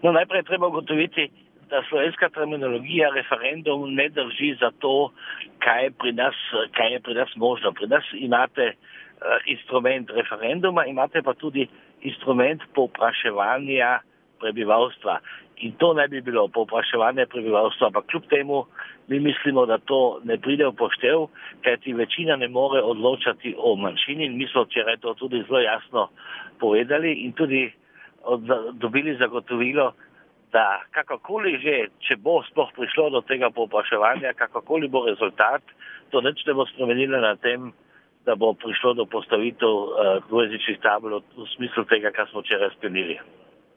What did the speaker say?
No, najprej treba ugotoviti, da slovenska terminologija referendum ne drži za to, kaj je pri nas možno. Pri nas imate instrument referenduma, imate pa tudi instrument povpraševanja prebivalstva. In to ne bi bilo povpraševanje prebivalstva, ampak kljub temu mi mislimo, da to ne pride v poštev, kajti večina ne more odločati o manjšini. Mi smo včeraj to tudi zelo jasno povedali in tudi dobili zagotovilo, da kakorkoli že, če bo sploh prišlo do tega povpraševanja, kakorkoli bo rezultat, to nič ne bo spremenilo na tem, da bo prišlo do postavitev dvojezičnih tabel v smislu tega, kar smo včeraj sklenili.